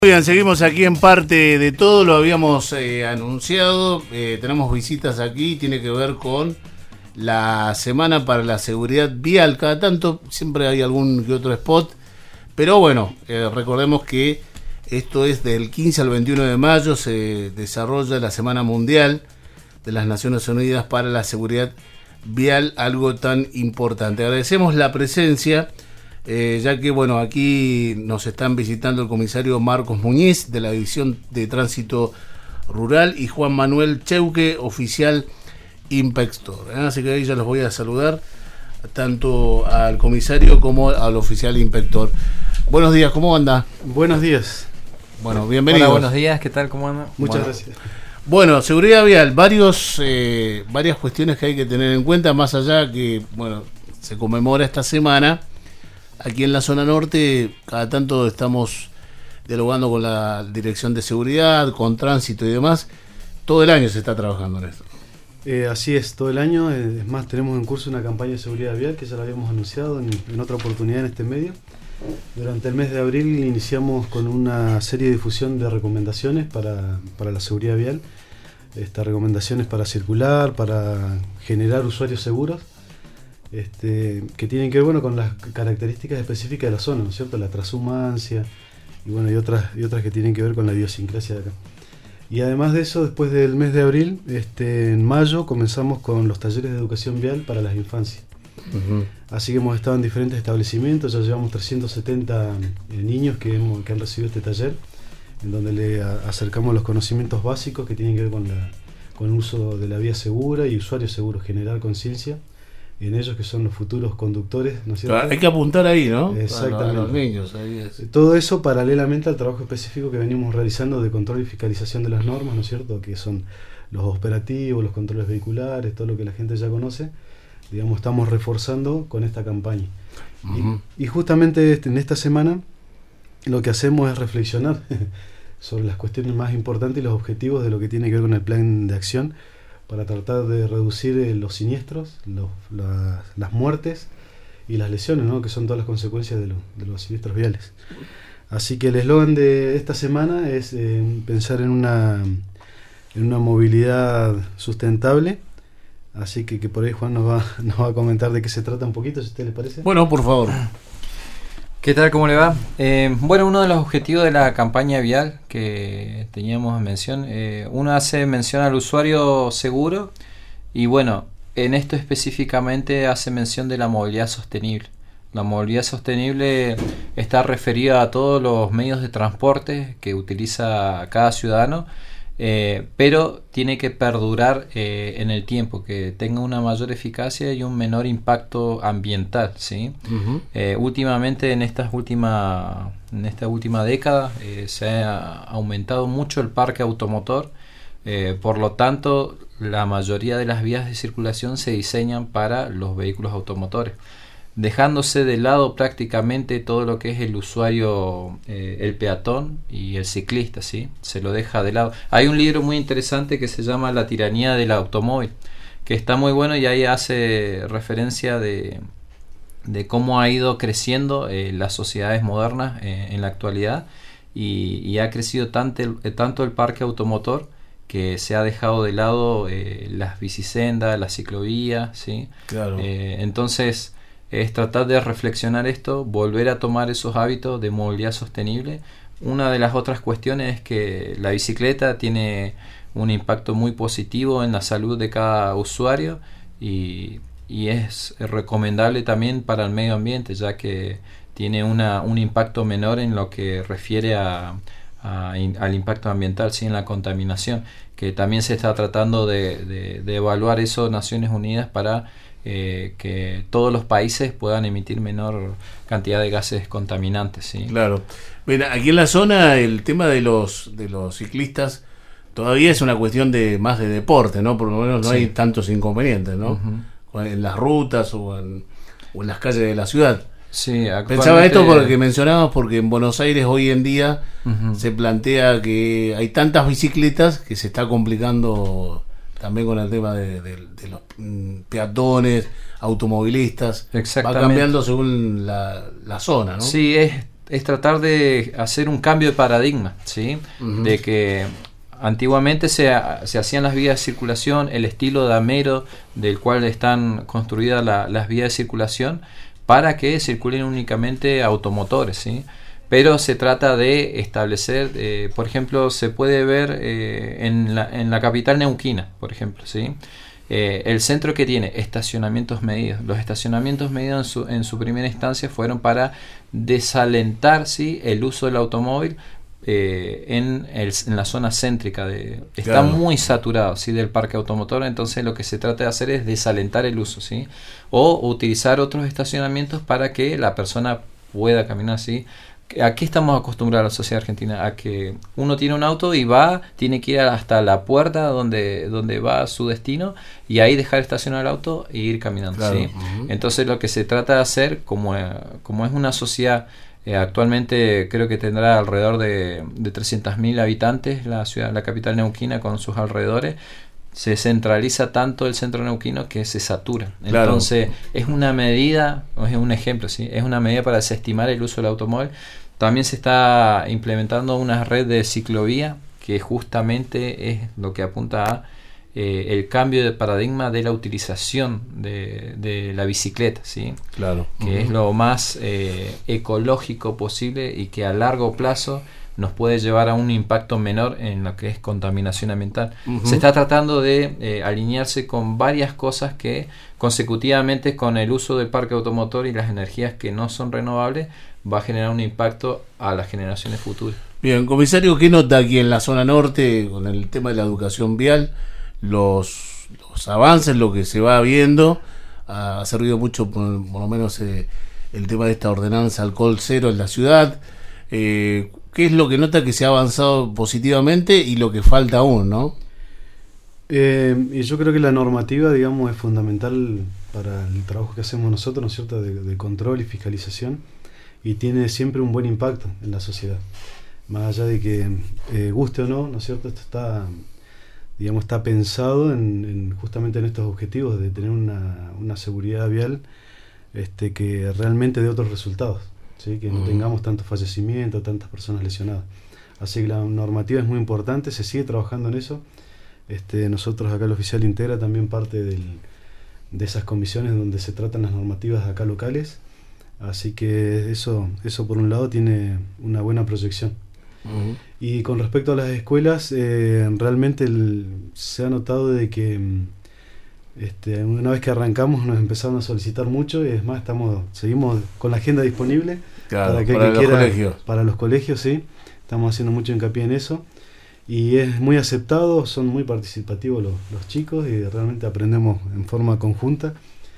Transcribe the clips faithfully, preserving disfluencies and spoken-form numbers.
Bien, seguimos aquí en Parte de Todo, lo habíamos eh, anunciado, eh, tenemos visitas aquí, tiene que ver con la Semana para la Seguridad Vial. Cada tanto siempre hay algún que otro spot, pero bueno, eh, recordemos que esto es del quince al veintiuno de mayo, se desarrolla la Semana Mundial de las Naciones Unidas para la Seguridad Vial, algo tan importante. Agradecemos la presencia. Eh, ya que bueno, aquí nos están visitando el comisario Marcos Muñiz de la División de Tránsito Rural y Juan Manuel Cheuque, oficial inspector. ¿eh? Así que ahí ya los voy a saludar tanto al comisario como al oficial inspector. Buenos días, ¿cómo anda? Buenos días. Bueno, bienvenidos. Hola, buenos días, ¿qué tal? ¿Cómo anda? Muchas bueno, gracias. Bueno, seguridad vial, varios eh, varias cuestiones que hay que tener en cuenta, más allá que bueno, se conmemora esta semana. Aquí en la zona norte, cada tanto estamos dialogando con la Dirección de Seguridad, con Tránsito y demás. Todo el año se está trabajando en esto. Eh, así es, todo el año. Eh, es más, tenemos en curso una campaña de seguridad vial que ya la habíamos anunciado en, en otra oportunidad en este medio. Durante el mes de abril iniciamos con una serie de difusión de recomendaciones para, para la seguridad vial. Estas recomendaciones para circular, para generar usuarios seguros. Este, que tienen que ver bueno, con las características específicas de la zona, ¿no es cierto? La transhumancia y, bueno, y, otras, y otras que tienen que ver con la idiosincrasia de acá. Y además de eso, después del mes de abril, este, en mayo comenzamos con los talleres de educación vial para las infancias. Uh-huh. Así que hemos estado en diferentes establecimientos, ya llevamos trescientos setenta eh, niños que, hemos, que han recibido este taller, en donde le a, acercamos los conocimientos básicos que tienen que ver con, la, con el uso de la vía segura y usuarios seguros, generar conciencia en ellos que son los futuros conductores, ¿no es cierto? Claro, hay que apuntar ahí, ¿no? Exactamente. A los niños, ahí es. Todo eso paralelamente al trabajo específico que venimos realizando de control y fiscalización de las normas, ¿no es cierto? Que son los operativos, los controles vehiculares, todo lo que la gente ya conoce. Digamos, estamos reforzando con esta campaña. Uh-huh. Y, y justamente este, en esta semana lo que hacemos es reflexionar sobre las cuestiones más importantes y los objetivos de lo que tiene que ver con el plan de acción para tratar de reducir eh, los siniestros, los, la, las muertes y las lesiones, ¿no? Que son todas las consecuencias de, lo, de los siniestros viales. Así que el eslogan de esta semana es eh, pensar en una, en una movilidad sustentable. Así que, que por ahí Juan nos va, nos va a comentar de qué se trata un poquito, si a usted le parece. Bueno, por favor. ¿Qué tal? ¿Cómo le va? Eh, bueno, uno de los objetivos de la campaña vial que teníamos en mención, eh, uno hace mención al usuario seguro y bueno, en esto específicamente hace mención de la movilidad sostenible. La movilidad sostenible está referida a todos los medios de transporte que utiliza cada ciudadano, eh, pero tiene que perdurar eh, en el tiempo, que tenga una mayor eficacia y un menor impacto ambiental, ¿sí? Uh-huh. Eh, últimamente en estas última, en esta última década eh, se ha aumentado mucho el parque automotor, eh, por lo tanto la mayoría de las vías de circulación se diseñan para los vehículos automotores, dejándose de lado prácticamente todo lo que es el usuario, eh, el peatón y el ciclista, ¿sí? Se lo deja de lado. Hay un libro muy interesante que se llama La tiranía del automóvil, que está muy bueno y ahí hace referencia de, de cómo ha ido creciendo eh, las sociedades modernas eh, en la actualidad y, y ha crecido tanto el, tanto el parque automotor que se ha dejado de lado eh, las bicisendas, las ciclovías, ¿sí? Claro. Eh, entonces es tratar de reflexionar esto, volver a tomar esos hábitos de movilidad sostenible. Una de las otras cuestiones es que la bicicleta tiene un impacto muy positivo en la salud de cada usuario y, y es recomendable también para el medio ambiente, ya que tiene una, un impacto menor en lo que refiere a, a, al impacto ambiental, sí, en la contaminación, que también se está tratando de, de, de evaluar eso en Naciones Unidas para Eh, que todos los países puedan emitir menor cantidad de gases contaminantes, ¿sí? Claro. Mira, aquí en la zona el tema de los de los ciclistas todavía es una cuestión de más de deporte, ¿no? Por lo menos no sí. hay tantos inconvenientes, ¿no? Uh-huh. En las rutas o en, o en las calles de la ciudad. Sí, pensaba esto porque mencionabas porque en Buenos Aires hoy en día uh-huh. se plantea que hay tantas bicicletas que se está complicando también con el tema de, de, de los mm, peatones, automovilistas. Exactamente. Va cambiando según la, la zona, ¿no? Sí, es es tratar de hacer un cambio de paradigma, ¿sí? Uh-huh. De que antiguamente se, se hacían las vías de circulación, el estilo de Amero, del cual están construidas la, las vías de circulación, para que circulen únicamente automotores, ¿sí? Pero se trata de establecer, eh, por ejemplo, se puede ver eh, en, la, en la capital neuquina, por ejemplo, ¿sí? Eh, el centro que tiene estacionamientos medidos. Los estacionamientos medidos en su, en su primera instancia fueron para desalentar, ¿sí?, el uso del automóvil eh, en, el, en la zona céntrica. De, está claro. muy saturado, ¿sí?, del parque automotor, entonces lo que se trata de hacer es desalentar el uso, ¿sí? O utilizar otros estacionamientos para que la persona pueda caminar, ¿sí? ¿A qué estamos acostumbrados a la sociedad argentina? A que uno tiene un auto y va, tiene que ir hasta la puerta donde, donde va a su destino y ahí dejar estacionar el auto e ir caminando, claro. ¿sí? Uh-huh. Entonces lo que se trata de hacer, como, eh, como es una sociedad, eh, actualmente creo que tendrá alrededor de, de trescientos mil habitantes la ciudad, la capital neuquina con sus alrededores, se centraliza tanto el centro neuquino que se satura. Claro. Entonces es una medida, es un ejemplo, ¿sí? Es una medida para desestimar el uso del automóvil. También se está implementando una red de ciclovía que justamente es lo que apunta a eh, el cambio de paradigma de la utilización de, de la bicicleta, ¿sí? Claro. Que uh-huh. es lo más eh, ecológico posible y que a largo plazo nos puede llevar a un impacto menor en lo que es contaminación ambiental. Uh-huh. Se está tratando de eh, alinearse con varias cosas que consecutivamente con el uso del parque automotor y las energías que no son renovables va a generar un impacto a las generaciones futuras. Bien, comisario, ¿qué nota aquí en la zona norte con el tema de la educación vial? Los, los avances, lo que se va viendo, ha servido mucho por, por lo menos eh, el tema de esta ordenanza alcohol cero en la ciudad. Eh, ¿Qué es lo que nota que se ha avanzado positivamente y lo que falta aún, no? Eh, y yo creo que la normativa, digamos, es fundamental para el trabajo que hacemos nosotros, ¿no es cierto?, de, de control y fiscalización, y tiene siempre un buen impacto en la sociedad. Más allá de que eh, guste o no, ¿no es cierto?, esto está, digamos, está pensado en, en justamente en estos objetivos de tener una, una seguridad vial este, que realmente dé otros resultados, ¿sí? Que no uh-huh. tengamos tantos fallecimientos, tantas personas lesionadas. Así que la normativa es muy importante, se sigue trabajando en eso. Este, nosotros acá el oficial integra también parte del, de esas comisiones donde se tratan las normativas acá locales, así que eso, eso por un lado tiene una buena proyección. Uh-huh. Y con respecto a las escuelas, eh, realmente el, se ha notado de que este, una vez que arrancamos nos empezaron a solicitar mucho y es más, estamos, seguimos con la agenda disponible claro, para, que para que los quiera, colegios. Para los colegios, sí, estamos haciendo mucho hincapié en eso. Y es muy aceptado, son muy participativos los, los chicos y realmente aprendemos en forma conjunta.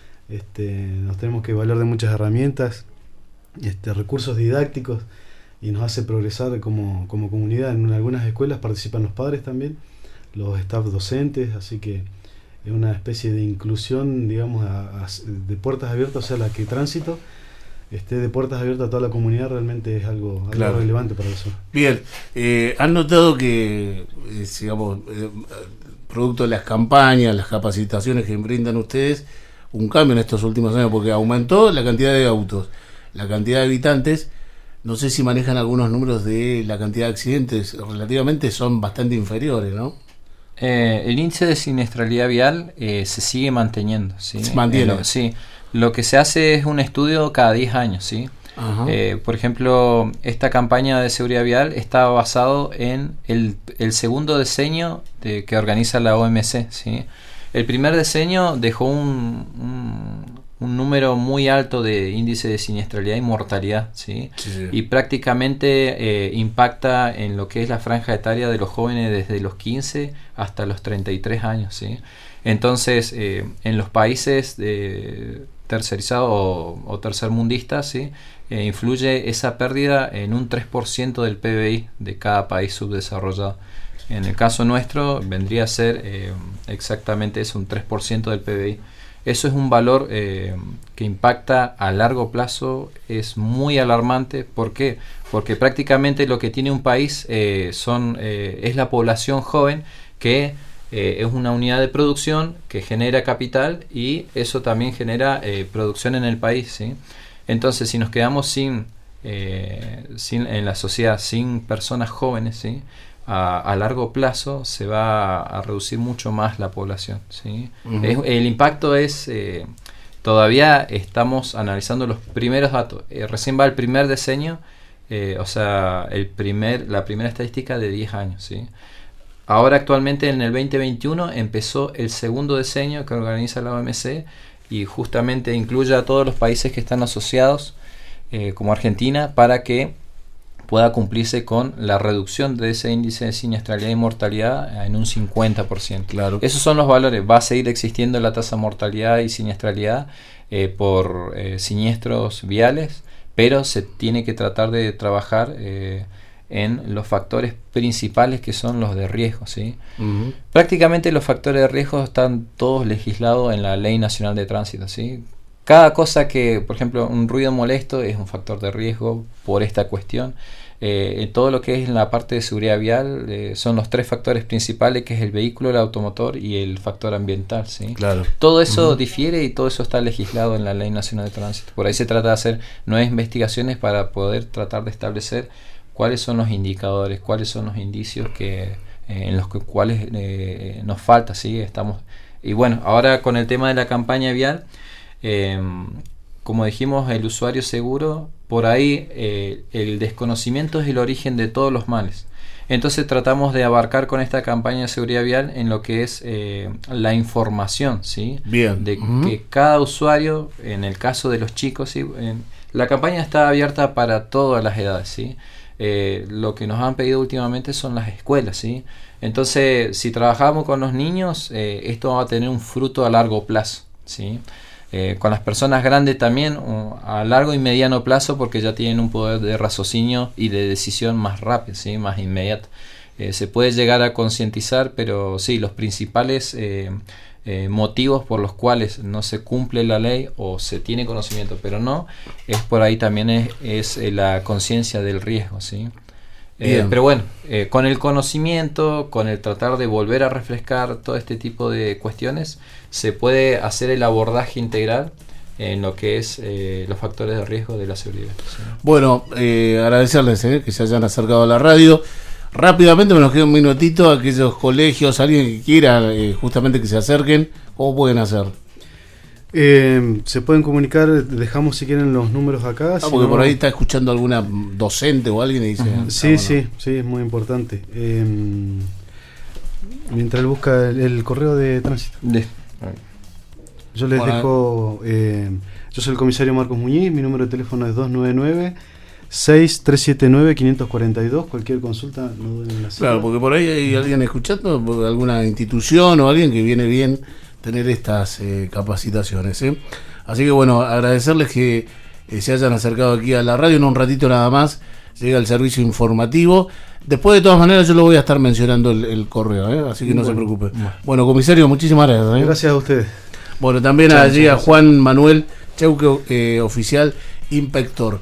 Este, nos tenemos que valer de muchas herramientas, este, recursos didácticos, y nos hace progresar como, como comunidad. En algunas escuelas participan los padres también, los staff docentes, así que es una especie de inclusión, digamos, a, a, de puertas abiertas, o sea, la que tránsito esté de puertas abiertas a toda la comunidad realmente es algo, algo claro. relevante para eso. Bien, eh, ¿han notado que, eh, digamos, eh, producto de las campañas, las capacitaciones que brindan ustedes, un cambio en estos últimos años? Porque aumentó la cantidad de autos, la cantidad de habitantes. No sé si manejan algunos números de la cantidad de accidentes, relativamente son bastante inferiores, ¿no? Eh, el índice de siniestralidad vial eh, se sigue manteniendo, ¿sí? Se mantiene. Eh, lo, sí. Lo que se hace es un estudio cada diez años, ¿sí? Eh, por ejemplo, esta campaña de seguridad vial está basado en el, el segundo diseño de, que organiza la O M C, ¿sí? El primer diseño dejó un, un, un número muy alto de índice de siniestralidad y mortalidad, ¿sí? Sí, sí. Y prácticamente eh, impacta en lo que es la franja etaria de los jóvenes desde los quince hasta los treinta y tres años, ¿sí? Entonces, eh, en los países de tercerizados o, o tercermundistas, ¿sí? eh, influye esa pérdida en un tres por ciento del P B I de cada país subdesarrollado. En el caso nuestro vendría a ser eh, exactamente eso, un tres por ciento del P B I. Eso es un valor eh, que impacta a largo plazo, es muy alarmante. ¿Por qué? Porque prácticamente lo que tiene un país eh, son eh, es la población joven que Eh, es una unidad de producción que genera capital y eso también genera eh, producción en el país, ¿sí? Entonces, si nos quedamos sin eh, sin, en la sociedad sin personas jóvenes, ¿sí? A, a largo plazo se va a reducir mucho más la población, ¿sí? Uh-huh. Es, el impacto es, eh, todavía estamos analizando los primeros datos, eh, recién va el primer decenio, eh, o sea, el primer, la primera estadística de diez años, ¿sí? Ahora actualmente en el veinte veintiuno empezó el segundo decenio que organiza la O M C y justamente incluye a todos los países que están asociados, eh, como Argentina, para que pueda cumplirse con la reducción de ese índice de siniestralidad y mortalidad en un cincuenta por ciento. Claro. Esos son los valores. Va a seguir existiendo la tasa de mortalidad y siniestralidad eh, por eh, siniestros viales, pero se tiene que tratar de trabajar eh, en los factores principales que son los de riesgo, ¿sí? Uh-huh. Prácticamente los factores de riesgo están todos legislados en la Ley Nacional de Tránsito, ¿sí? Cada cosa que, por ejemplo, un ruido molesto es un factor de riesgo por esta cuestión. Eh, todo lo que es en la parte de seguridad vial eh, son los tres factores principales, que es el vehículo, el automotor y el factor ambiental, ¿sí? Claro. Todo eso Uh-huh. difiere y todo eso está legislado en la Ley Nacional de Tránsito. Por ahí se trata de hacer nuevas investigaciones para poder tratar de establecer cuáles son los indicadores, cuáles son los indicios que eh, en los que, cuales eh, nos falta, ¿sí? Estamos, y bueno, ahora con el tema de la campaña vial, eh, como dijimos, el usuario seguro, por ahí eh, el desconocimiento es el origen de todos los males. Entonces tratamos de abarcar con esta campaña de seguridad vial en lo que es eh, la información, ¿sí? Bien. De Uh-huh. que cada usuario, en el caso de los chicos, ¿sí? En, la campaña está abierta para todas las edades, ¿sí? Eh, lo que nos han pedido últimamente son las escuelas, ¿sí? Entonces, si trabajamos con los niños, eh, esto va a tener un fruto a largo plazo, ¿sí? Eh, con las personas grandes también uh, a largo y mediano plazo, porque ya tienen un poder de raciocinio y de decisión más rápido, ¿sí? Más inmediato. Eh, se puede llegar a concientizar, pero sí, los principales eh, eh, motivos por los cuales no se cumple la ley o se tiene conocimiento, pero no, es por ahí también es, es eh, la conciencia del riesgo, ¿sí? Eh, pero bueno, eh, con el conocimiento, con el tratar de volver a refrescar todo este tipo de cuestiones, se puede hacer el abordaje integral en lo que es eh, los factores de riesgo de la seguridad, ¿sí? Bueno, eh, agradecerles eh, que se hayan acercado a la radio. Rápidamente me nos queda un minutito a aquellos colegios, alguien que quiera eh, justamente que se acerquen, ¿cómo pueden hacer? Eh, se pueden comunicar, dejamos si quieren los números acá. Ah, si porque no, por ahí está escuchando alguna docente o alguien y dice... uh-huh. ah, Sí, bueno. sí, sí, es muy importante. Eh, mientras él busca el, el correo de tránsito. De, Yo les bueno, dejo, eh, yo soy el comisario Marcos Muñiz, mi número de teléfono es dos nueve nueve, seis tres siete nueve, cinco cuatro dos, cualquier consulta no duden en la cita. Claro, porque por ahí hay alguien escuchando, alguna institución o alguien que viene bien tener estas eh, capacitaciones, ¿eh? Así que bueno, agradecerles que eh, se hayan acercado aquí a la radio. En un ratito nada más llega el servicio informativo. Después, de todas maneras, yo lo voy a estar mencionando el, el correo, ¿eh? Así que no bueno, se preocupe. Bueno. Bueno, comisario, muchísimas gracias, ¿eh? Gracias a ustedes. Bueno, también Chau, allí chau, a Juan Manuel Cheuque, eh, oficial inspector.